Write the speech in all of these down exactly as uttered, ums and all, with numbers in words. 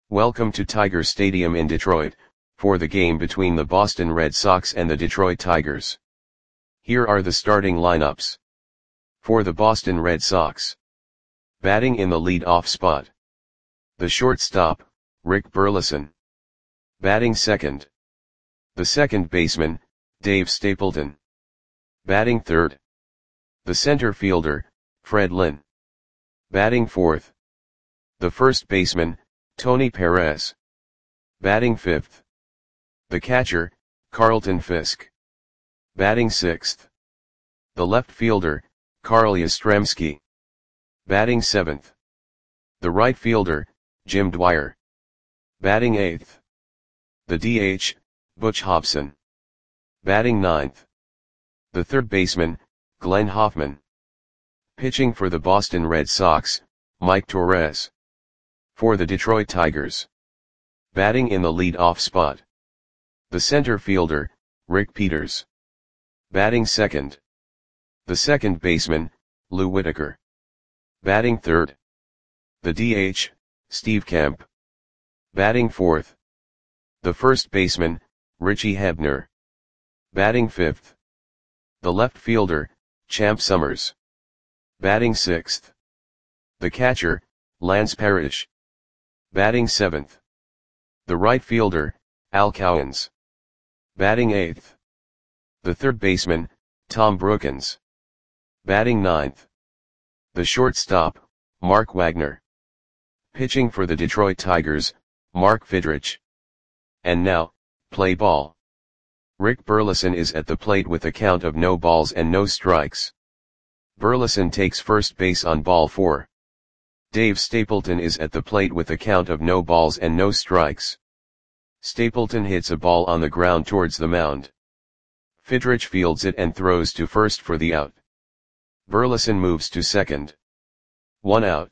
Welcome to Tiger Stadium in Detroit, for the game between the Boston Red Sox and the Detroit Tigers. Here are the starting lineups. For the Boston Red Sox. Batting in the lead-off spot. The shortstop, Rick Burleson. Batting second. The second baseman, Dave Stapleton. Batting third. The center fielder, Fred Lynn. Batting fourth. The first baseman, Tony Perez. Batting fifth. The catcher, Carlton Fisk. Batting sixth. The left fielder, Carl Yastrzemski. Batting seventh. The right fielder, Jim Dwyer. Batting eighth. The D H, Butch Hobson. Batting ninth. The third baseman, Glenn Hoffman. Pitching for the Boston Red Sox, Mike Torres. For the Detroit Tigers. Batting in the lead-off spot. The center fielder, Rick Peters. Batting second. The second baseman, Lou Whitaker. Batting third. The D H, Steve Kemp. Batting fourth. The first baseman, Richie Hebner. Batting fifth. The left fielder, Champ Summers. Batting sixth. The catcher, Lance Parrish. Batting seventh. The right fielder, Al Cowens. Batting eighth. The third baseman, Tom Brookins. Batting ninth. The shortstop, Mark Wagner. Pitching for the Detroit Tigers, Mark Fidrych. And now, play ball. Rick Burleson is at the plate with a count of no balls and no strikes. Burleson takes first base on ball four. Dave Stapleton is at the plate with a count of no balls and no strikes. Stapleton hits a ball on the ground towards the mound. Fidrych fields it and throws to first for the out. Burleson moves to second. One out.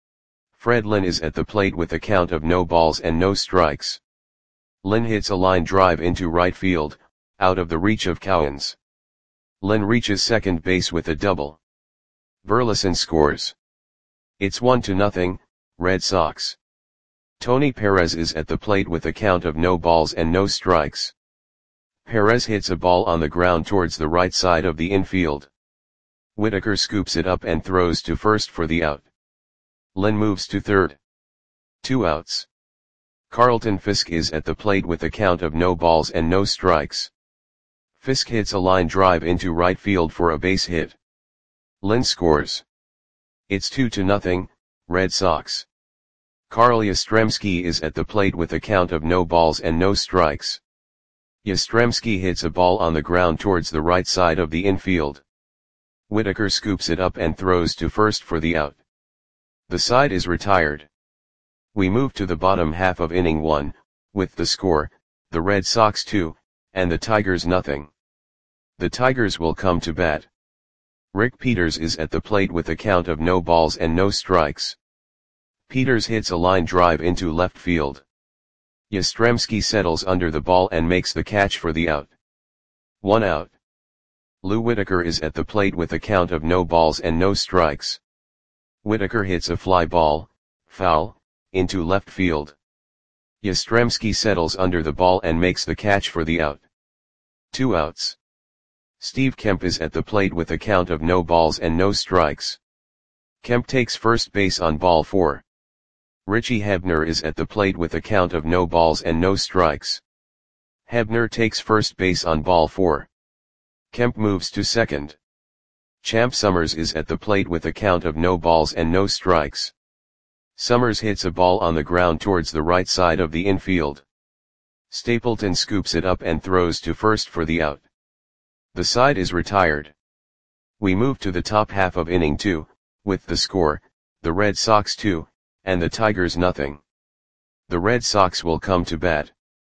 Fred Lynn is at the plate with a count of no balls and no strikes. Lynn hits a line drive into right field, out of the reach of Cowens. Lynn reaches second base with a double. Burleson scores. It's one to nothing, Red Sox. Tony Perez is at the plate with a count of no balls and no strikes. Perez hits a ball on the ground towards the right side of the infield. Whitaker scoops it up and throws to first for the out. Lynn moves to third. Two outs. Carlton Fisk is at the plate with a count of no balls and no strikes. Fisk hits a line drive into right field for a base hit. Lynn scores. It's two to nothing, Red Sox. Carl Yastrzemski is at the plate with a count of no balls and no strikes. Yastrzemski hits a ball on the ground towards the right side of the infield. Whitaker scoops it up and throws to first for the out. The side is retired. We move to the bottom half of inning one, with the score, the Red Sox two, and the Tigers nothing. The Tigers will come to bat. Rick Peters is at the plate with a count of no balls and no strikes. Peters hits a line drive into left field. Yastrzemski settles under the ball and makes the catch for the out. One out. Lou Whitaker is at the plate with a count of no balls and no strikes. Whitaker hits a fly ball, foul, into left field. Yastrzemski settles under the ball and makes the catch for the out. Two outs. Steve Kemp is at the plate with a count of no balls and no strikes. Kemp takes first base on ball four. Richie Hebner is at the plate with a count of no balls and no strikes. Hebner takes first base on ball four. Kemp moves to second. Champ Summers is at the plate with a count of no balls and no strikes. Summers hits a ball on the ground towards the right side of the infield. Stapleton scoops it up and throws to first for the out. The side is retired. We move to the top half of inning two, with the score, the Red Sox two, and the Tigers nothing. The Red Sox will come to bat.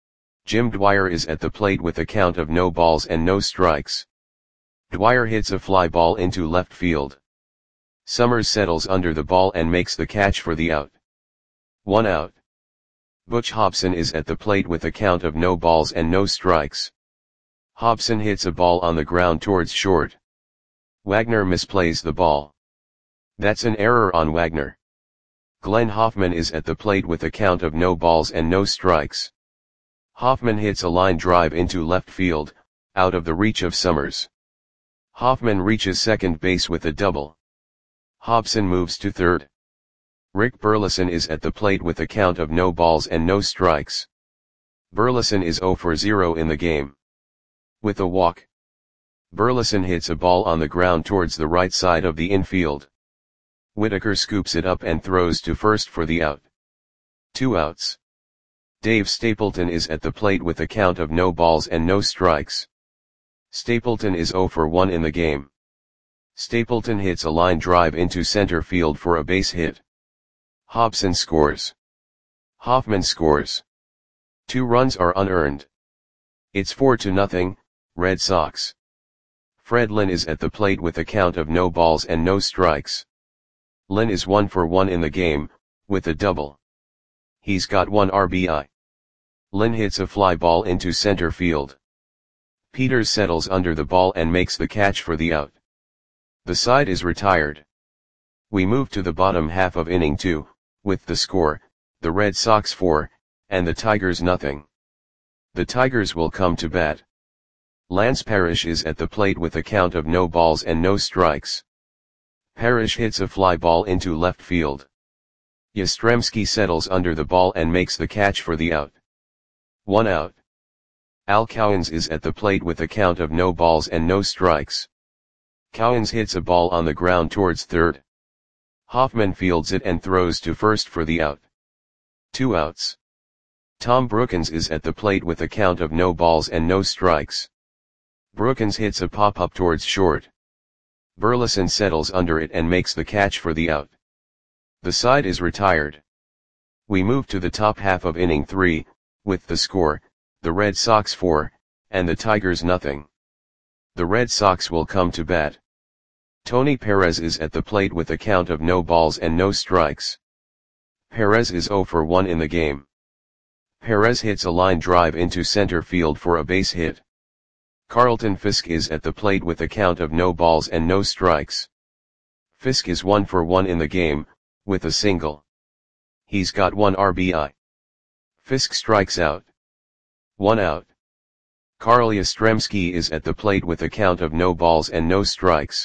Jim Dwyer is at the plate with a count of no balls and no strikes. Dwyer hits a fly ball into left field. Summers settles under the ball and makes the catch for the out. One out. Butch Hobson is at the plate with a count of no balls and no strikes. Hobson hits a ball on the ground towards short. Wagner misplays the ball. That's an error on Wagner. Glenn Hoffman is at the plate with a count of no balls and no strikes. Hoffman hits a line drive into left field, out of the reach of Summers. Hoffman reaches second base with a double. Hobson moves to third. Rick Burleson is at the plate with a count of no balls and no strikes. Burleson is zero for zero in the game. With a walk, Burleson hits a ball on the ground towards the right side of the infield. Whitaker scoops it up and throws to first for the out. Two outs. Dave Stapleton is at the plate with a count of no balls and no strikes. Stapleton is zero for one in the game. Stapleton hits a line drive into center field for a base hit. Hobson scores. Hoffman scores. Two runs are unearned. It's four to nothing, Red Sox. Fred Lynn is at the plate with a count of no balls and no strikes. Lynn is one for one in the game, with a double. He's got one R B I. Lynn hits a fly ball into center field. Peters settles under the ball and makes the catch for the out. The side is retired. We move to the bottom half of inning two, with the score, the Red Sox four, and the Tigers nothing. The Tigers will come to bat. Lance Parrish is at the plate with a count of no balls and no strikes. Parrish hits a fly ball into left field. Yastrzemski settles under the ball and makes the catch for the out. One out. Al Cowens is at the plate with a count of no balls and no strikes. Cowens hits a ball on the ground towards third. Hoffman fields it and throws to first for the out. Two outs. Tom Brookins is at the plate with a count of no balls and no strikes. Brookins hits a pop-up towards short. Burleson settles under it and makes the catch for the out. The side is retired. We move to the top half of inning three, with the score, the Red Sox four, and the Tigers nothing. The Red Sox will come to bat. Tony Perez is at the plate with a count of no balls and no strikes. Perez is zero for one in the game. Perez hits a line drive into center field for a base hit. Carlton Fisk is at the plate with a count of no balls and no strikes. Fisk is one for one in the game, with a single. He's got one R B I. Fisk strikes out. One out. Carl Yastrzemski is at the plate with a count of no balls and no strikes.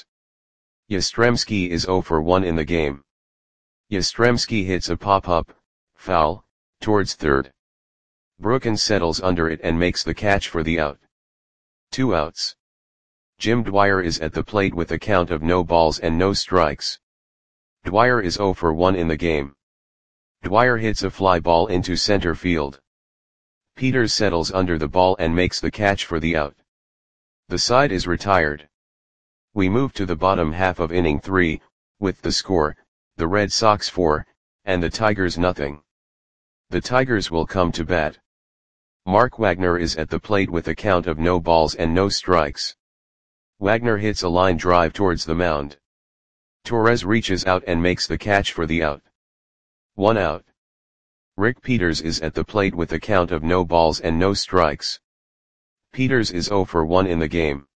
Yastrzemski is zero for one in the game. Yastrzemski hits a pop-up, foul, towards third. Brookins settles under it and makes the catch for the out. Two outs. Jim Dwyer is at the plate with a count of no balls and no strikes. Dwyer is zero for one in the game. Dwyer hits a fly ball into center field. Peters settles under the ball and makes the catch for the out. The side is retired. We move to the bottom half of inning three, with the score, the Red Sox four, and the Tigers nothing. The Tigers will come to bat. Mark Wagner is at the plate with a count of no balls and no strikes. Wagner hits a line drive towards the mound. Torres reaches out and makes the catch for the out. One out. Rick Peters is at the plate with a count of no balls and no strikes. Peters is zero for one in the game.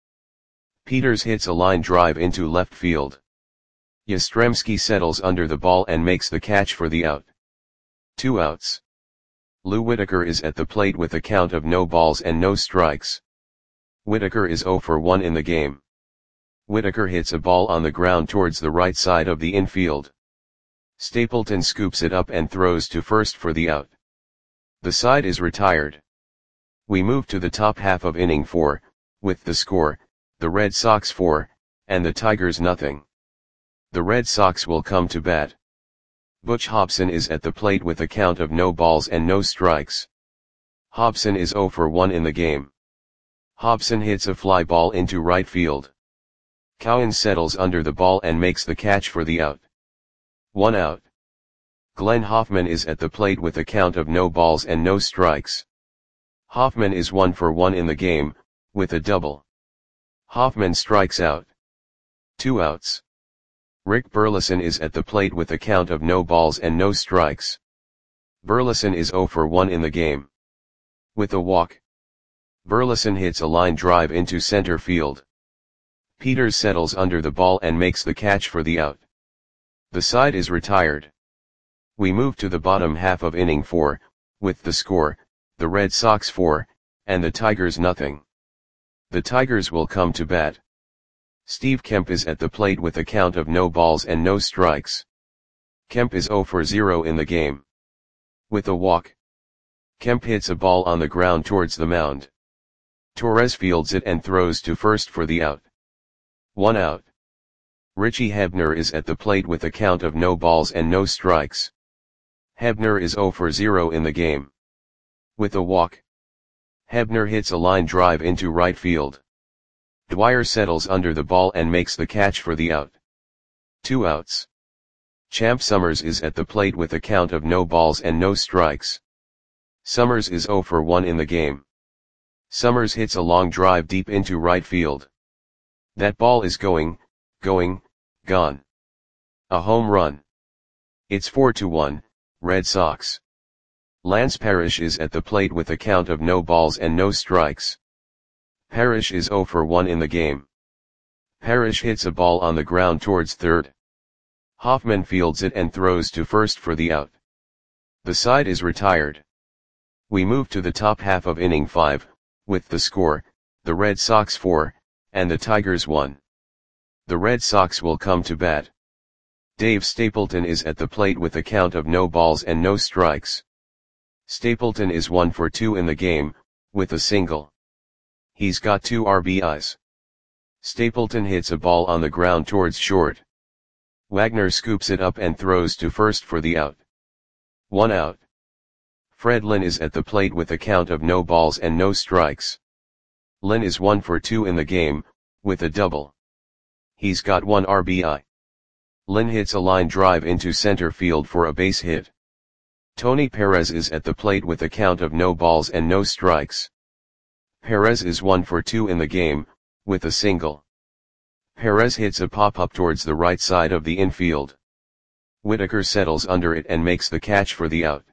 Peters hits a line drive into left field. Yastrzemski settles under the ball and makes the catch for the out. Two outs. Lou Whitaker is at the plate with a count of no balls and no strikes. Whitaker is zero for one in the game. Whitaker hits a ball on the ground towards the right side of the infield. Stapleton scoops it up and throws to first for the out. The side is retired. We move to the top half of inning four, with the score, the Red Sox four, and the Tigers nothing. The Red Sox will come to bat. Butch Hobson is at the plate with a count of no balls and no strikes. Hobson is zero for one in the game. Hobson hits a fly ball into right field. Cowens settles under the ball and makes the catch for the out. One out. Glenn Hoffman is at the plate with a count of no balls and no strikes. Hoffman is one for one in the game, with a double. Hoffman strikes out. Two outs. Rick Burleson is at the plate with a count of no balls and no strikes. Burleson is zero for one in the game. With a walk, Burleson hits a line drive into center field. Peters settles under the ball and makes the catch for the out. The side is retired. We move to the bottom half of inning four, with the score, the Red Sox four, and the Tigers nothing. The Tigers will come to bat. Steve Kemp is at the plate with a count of no balls and no strikes. Kemp is zero for zero in the game. With a walk, Kemp hits a ball on the ground towards the mound. Torres fields it and throws to first for the out. One out. Richie Hebner is at the plate with a count of no balls and no strikes. Hebner is zero for zero in the game. With a walk, Hebner hits a line drive into right field. Dwyer settles under the ball and makes the catch for the out. Two outs. Champ Summers is at the plate with a count of no balls and no strikes. Summers is zero for one in the game. Summers hits a long drive deep into right field. That ball is going, going, gone. A home run. It's four to one, Red Sox. Lance Parrish is at the plate with a count of no balls and no strikes. Parrish is zero for one in the game. Parrish hits a ball on the ground towards third. Hoffman fields it and throws to first for the out. The side is retired. We move to the top half of inning five, with the score, the Red Sox four, and the Tigers one. The Red Sox will come to bat. Dave Stapleton is at the plate with a count of no balls and no strikes. Stapleton is one for two in the game, with a single. He's got two R B Is. Stapleton hits a ball on the ground towards short. Wagner scoops it up and throws to first for the out. One out. Fred Lynn is at the plate with a count of no balls and no strikes. Lynn is one for two in the game, with a double. He's got one R B I. Lynn hits a line drive into center field for a base hit. Tony Perez is at the plate with a count of no balls and no strikes. Perez is one for two in the game, with a single. Perez hits a pop-up towards the right side of the infield. Whitaker settles under it and makes the catch for the out.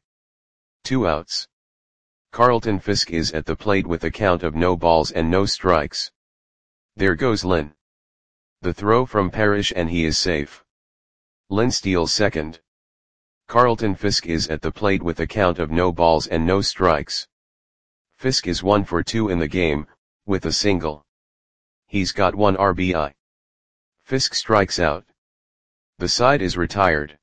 Two outs. Carlton Fisk is at the plate with a count of no balls and no strikes. There goes Lynn. The throw from Parrish and he is safe. Lynn steals second. Carlton Fisk is at the plate with a count of no balls and no strikes. Fisk is one for two in the game, with a single. He's got one R B I. Fisk strikes out. The side is retired.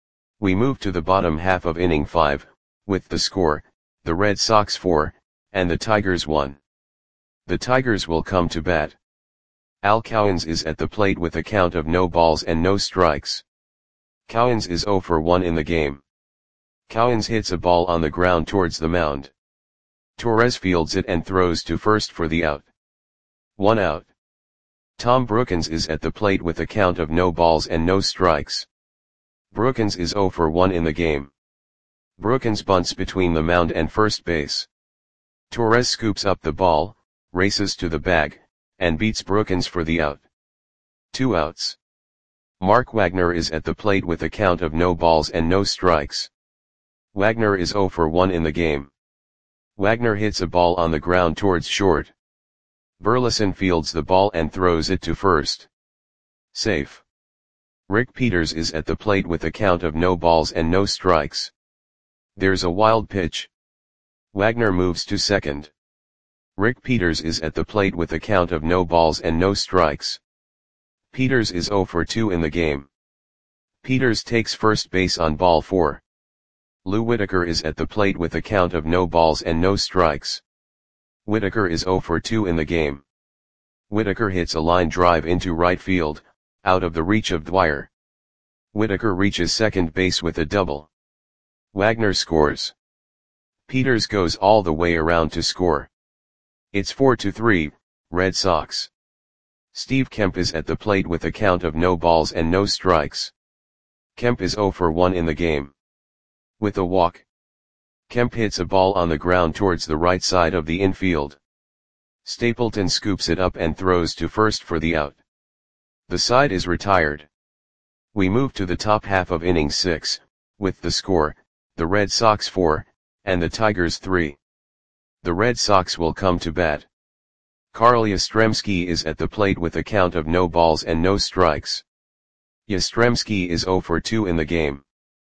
We move to the bottom half of inning five, with the score, the Red Sox four, and the Tigers one. The Tigers will come to bat. Al Cowens is at the plate with a count of no balls and no strikes. Cowens is zero for one in the game. Cowens hits a ball on the ground towards the mound. Torres fields it and throws to first for the out. One out. Tom Brookins is at the plate with a count of no balls and no strikes. Brookins is zero for one in the game. Brookins bunts between the mound and first base. Torres scoops up the ball, races to the bag, and beats Brookins for the out. Two outs. Mark Wagner is at the plate with a count of no balls and no strikes. Wagner is zero for one in the game. Wagner hits a ball on the ground towards short. Burleson fields the ball and throws it to first. Safe. Rick Peters is at the plate with a count of no balls and no strikes. There's a wild pitch. Wagner moves to second. Rick Peters is at the plate with a count of no balls and no strikes. Peters is zero for two in the game. Peters takes first base on ball four. Lou Whitaker is at the plate with a count of no balls and no strikes. Whitaker is zero for two in the game. Whitaker hits a line drive into right field, out of the reach of Dwyer. Whitaker reaches second base with a double. Wagner scores. Peters goes all the way around to score. It's four to three, Red Sox. Steve Kemp is at the plate with a count of no balls and no strikes. Kemp is zero for one in the game. With a walk, Kemp hits a ball on the ground towards the right side of the infield. Stapleton scoops it up and throws to first for the out. The side is retired. We move to the top half of inning six, with the score, the Red Sox four, and the Tigers three. The Red Sox will come to bat. Carl Yastrzemski is at the plate with a count of no balls and no strikes. Yastrzemski is zero for two in the game.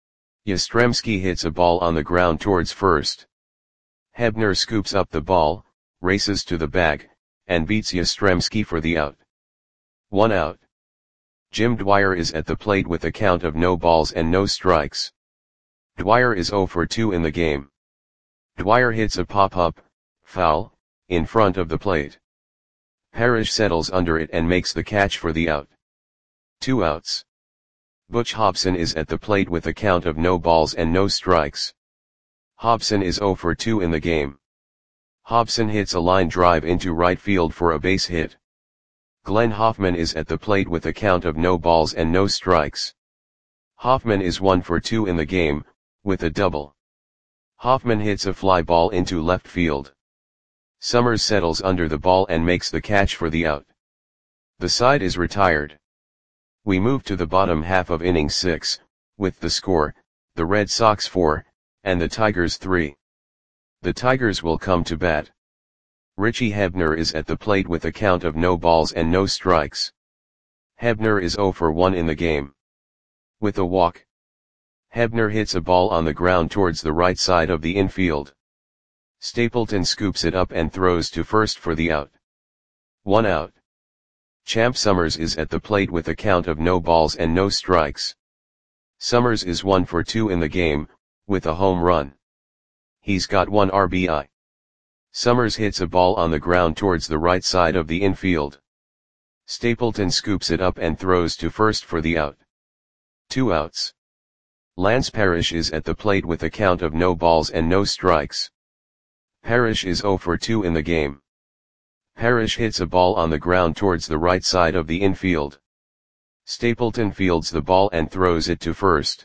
Yastrzemski hits a ball on the ground towards first. Hebner scoops up the ball, races to the bag, and beats Yastrzemski for the out. One out. Jim Dwyer is at the plate with a count of no balls and no strikes. Dwyer is zero for two in the game. Dwyer hits a pop-up, foul, in front of the plate. Parrish settles under it and makes the catch for the out. Two outs. Butch Hobson is at the plate with a count of no balls and no strikes. Hobson is zero for two in the game. Hobson hits a line drive into right field for a base hit. Glenn Hoffman is at the plate with a count of no balls and no strikes. Hoffman is one for two in the game, with a double. Hoffman hits a fly ball into left field. Summers settles under the ball and makes the catch for the out. The side is retired. We move to the bottom half of inning six, with the score, the Red Sox four, and the Tigers three. The Tigers will come to bat. Richie Hebner is at the plate with a count of no balls and no strikes. Hebner is zero for one in the game. With a walk. Hebner hits a ball on the ground towards the right side of the infield. Stapleton scoops it up and throws to first for the out. One out. Champ Summers is at the plate with a count of no balls and no strikes. Summers is one for two in the game, with a home run. He's got one R B I. Summers hits a ball on the ground towards the right side of the infield. Stapleton scoops it up and throws to first for the out. Two outs. Lance Parrish is at the plate with a count of no balls and no strikes. Parrish is zero for two in the game. Parrish hits a ball on the ground towards the right side of the infield. Stapleton fields the ball and throws it to first.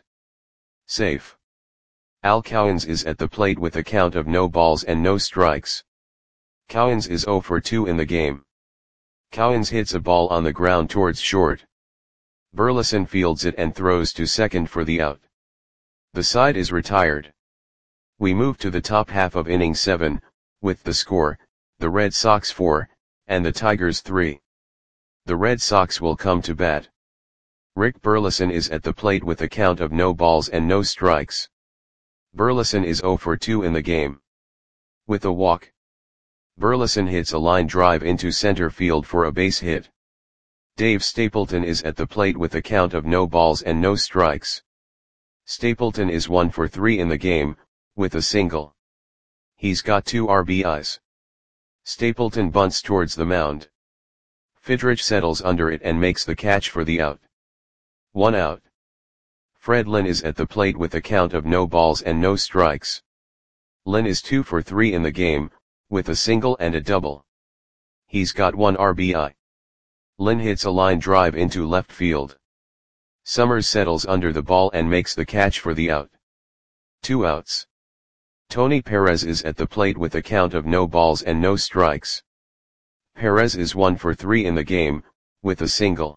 Safe. Al Cowens is at the plate with a count of no balls and no strikes. Cowens is zero for two in the game. Cowens hits a ball on the ground towards short. Burleson fields it and throws to second for the out. The side is retired. We move to the top half of inning seven, with the score, the Red Sox four, and the Tigers three. The Red Sox will come to bat. Rick Burleson is at the plate with a count of no balls and no strikes. Burleson is zero for two in the game. With a walk. Burleson hits a line drive into center field for a base hit. Dave Stapleton is at the plate with a count of no balls and no strikes. Stapleton is one for three in the game, with a single. He's got two R B Is. Stapleton bunts towards the mound. Fidrich settles under it and makes the catch for the out. One out. Fred Lynn is at the plate with a count of no balls and no strikes. Lynn is two for three in the game, with a single and a double. He's got one R B I. Lynn hits a line drive into left field. Summers settles under the ball and makes the catch for the out. Two outs. Tony Perez is at the plate with a count of no balls and no strikes. Perez is one for three in the game, with a single.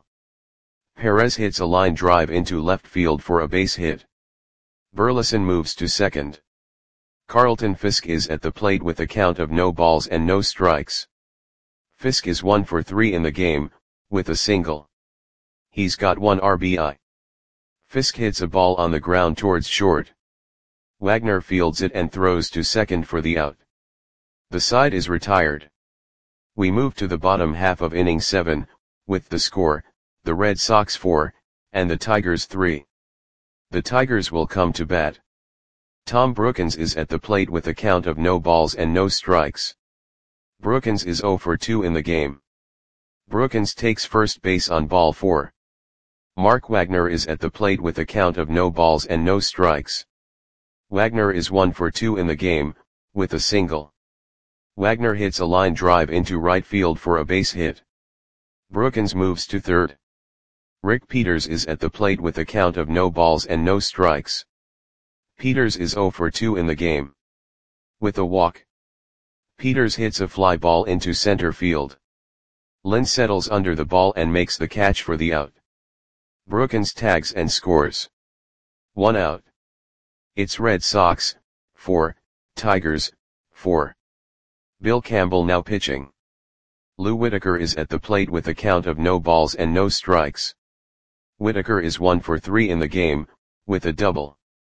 Perez hits a line drive into left field for a base hit. Burleson moves to second. Carlton Fisk is at the plate with a count of no balls and no strikes. Fisk is one for three in the game, with a single. He's got one R B I. Fisk hits a ball on the ground towards short. Wagner fields it and throws to second for the out. The side is retired. We move to the bottom half of inning seven, with the score, the Red Sox four, and the Tigers three. The Tigers will come to bat. Tom Brookins is at the plate with a count of no balls and no strikes. Brookins is zero for two in the game. Brookins takes first base on ball four. Mark Wagner is at the plate with a count of no balls and no strikes. Wagner is one for two in the game, with a single. Wagner hits a line drive into right field for a base hit. Brookins moves to third. Rick Peters is at the plate with a count of no balls and no strikes. Peters is zero for two in the game. With a walk. Peters hits a fly ball into center field. Lynn settles under the ball and makes the catch for the out. Brookins tags and scores. One out. It's Red Sox, four, Tigers, four. Bill Campbell now pitching. Lou Whitaker is at the plate with a count of no balls and no strikes. Whitaker is one for three in the game, with a double.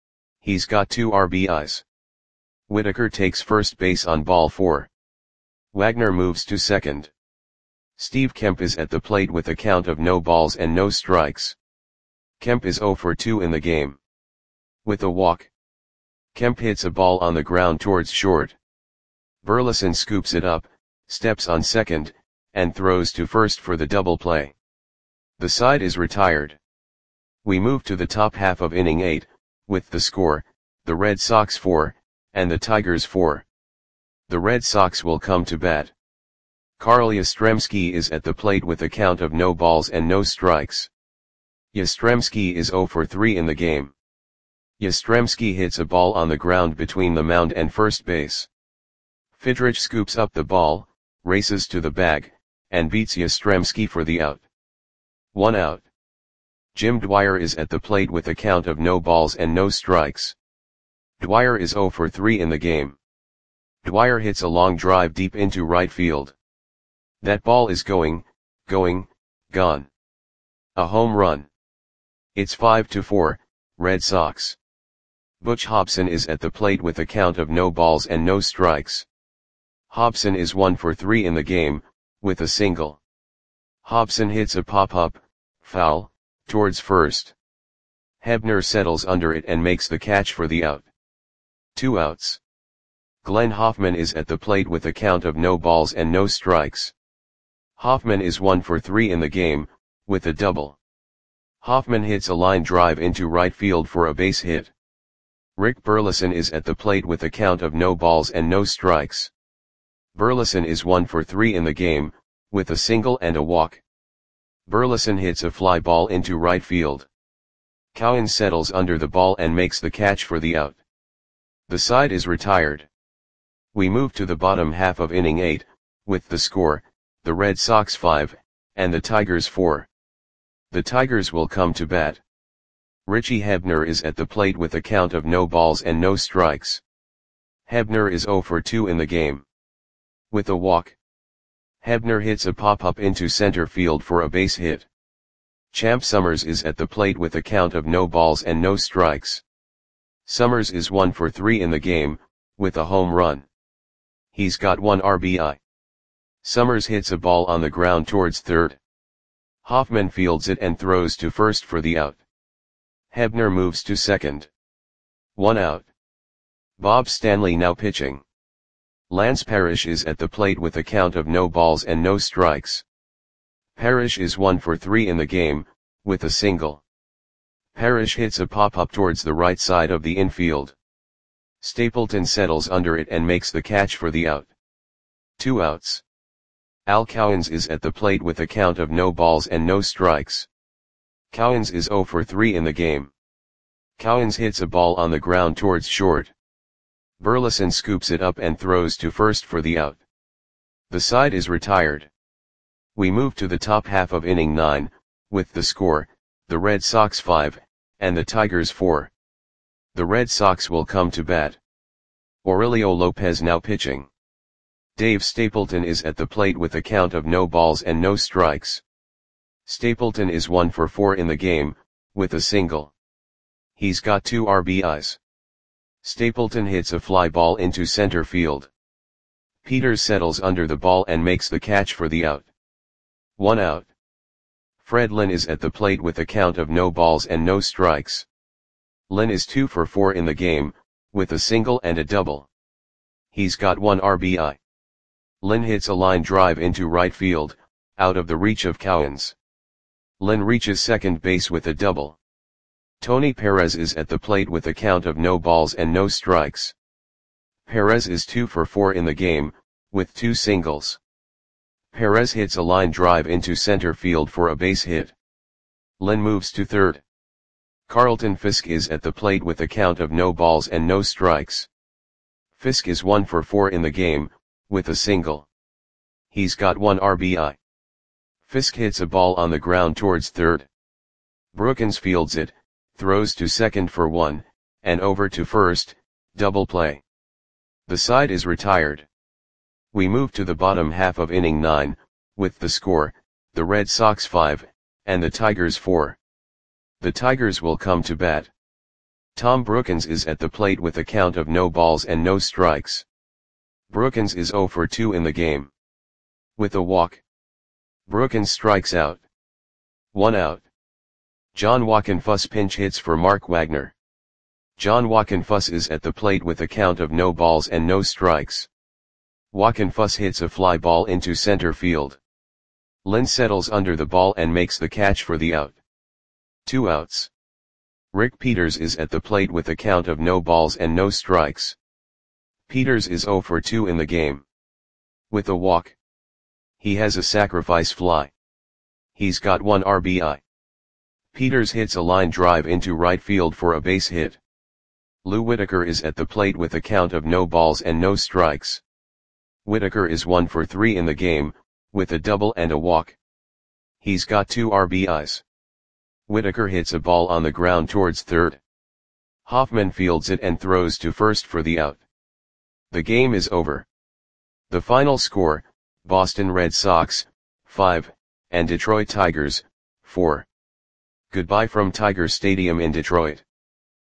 He's got two R B Is. Whitaker takes first base on ball four. Wagner moves to second. Steve Kemp is at the plate with a count of no balls and no strikes. Kemp is zero for two in the game. With a walk, Kemp hits a ball on the ground towards short. Burleson scoops it up, steps on second, and throws to first for the double play. The side is retired. We move to the top half of inning eight, with the score, the Red Sox four, and the Tigers four. The Red Sox will come to bat. Carl Yastrzemski is at the plate with a count of no balls and no strikes. Yastrzemski is zero for three in the game. Yastrzemski hits a ball on the ground between the mound and first base. Fidrych scoops up the ball, races to the bag, and beats Yastrzemski for the out. One out. Jim Dwyer is at the plate with a count of no balls and no strikes. Dwyer is zero for three in the game. Dwyer hits a long drive deep into right field. That ball is going, going, gone. A home run. It's five to four, Red Sox. Butch Hobson is at the plate with a count of no balls and no strikes. Hobson is one for three in the game, with a single. Hobson hits a pop-up, foul, towards first. Hebner settles under it and makes the catch for the out. Two outs. Glenn Hoffman is at the plate with a count of no balls and no strikes. Hoffman is one for three in the game, with a double. Hoffman hits a line drive into right field for a base hit. Rick Burleson is at the plate with a count of no balls and no strikes. Burleson is one for three in the game, with a single and a walk. Burleson hits a fly ball into right field. Cowan settles under the ball and makes the catch for the out. The side is retired. We move to the bottom half of inning eight, with the score, the Red Sox five, and the Tigers four. The Tigers will come to bat. Richie Hebner is at the plate with a count of no balls and no strikes. Hebner is zero for two in the game. With a walk, Hebner hits a pop-up into center field for a base hit. Champ Summers is at the plate with a count of no balls and no strikes. Summers is one for three in the game, with a home run. He's got one R B I. Summers hits a ball on the ground towards third. Hoffman fields it and throws to first for the out. Hebner moves to second. One out. Bob Stanley now pitching. Lance Parrish is at the plate with a count of no balls and no strikes. Parrish is one for three in the game, with a single. Parrish hits a pop-up towards the right side of the infield. Stapleton settles under it and makes the catch for the out. Two outs. Al Cowens is at the plate with a count of no balls and no strikes. Cowens is zero for three in the game. Cowens hits a ball on the ground towards short. Burleson scoops it up and throws to first for the out. The side is retired. We move to the top half of inning nine, with the score, the Red Sox five, and the Tigers four. The Red Sox will come to bat. Aurelio Lopez now pitching. Dave Stapleton is at the plate with a count of no balls and no strikes. Stapleton is one for four in the game, with a single. He's got two R B Is. Stapleton hits a fly ball into center field. Peters settles under the ball and makes the catch for the out. One out. Fred Lynn is at the plate with a count of no balls and no strikes. Lynn is two for four in the game, with a single and a double. He's got one R B I. Lynn hits a line drive into right field, out of the reach of Cowens. Lynn reaches second base with a double. Tony Perez is at the plate with a count of no balls and no strikes. Perez is two for four in the game, with two singles. Perez hits a line drive into center field for a base hit. Lynn moves to third. Carlton Fisk is at the plate with a count of no balls and no strikes. Fisk is one for four in the game, with a single. He's got one R B I. Fisk hits a ball on the ground towards third. Brookins fields it, throws to second for one, and over to first, double play. The side is retired. We move to the bottom half of inning nine, with the score, the Red Sox five, and the Tigers four. The Tigers will come to bat. Tom Brookens is at the plate with a count of no balls and no strikes. Brookens is zero for two in the game. With a walk. Brookens strikes out. One out. John Wockenfuss pinch hits for Mark Wagner. John Wockenfuss is at the plate with a count of no balls and no strikes. Wockenfuss hits a fly ball into center field. Lynn settles under the ball and makes the catch for the out. Two outs. Rick Peters is at the plate with a count of no balls and no strikes. Peters is zero for two in the game. With a walk. He has a sacrifice fly. He's got one R B I. Peters hits a line drive into right field for a base hit. Lou Whitaker is at the plate with a count of no balls and no strikes. Whitaker is one for three in the game, with a double and a walk. He's got two R B Is. Whitaker hits a ball on the ground towards third. Hoffman fields it and throws to first for the out. The game is over. The final score, Boston Red Sox, five, and Detroit Tigers, four. Goodbye from Tiger Stadium in Detroit.